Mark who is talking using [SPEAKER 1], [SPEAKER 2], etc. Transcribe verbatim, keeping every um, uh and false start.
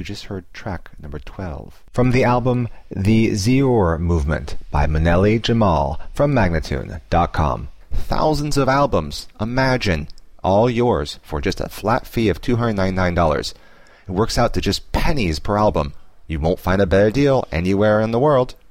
[SPEAKER 1] You just heard track number twelve. From the album The Zior Movement by Maneli Jamal from Magnatune dot com. Thousands of albums. Imagine. All yours for just a flat fee of two hundred ninety-nine dollars. It works out to just pennies per album. You won't find a better deal anywhere in the world.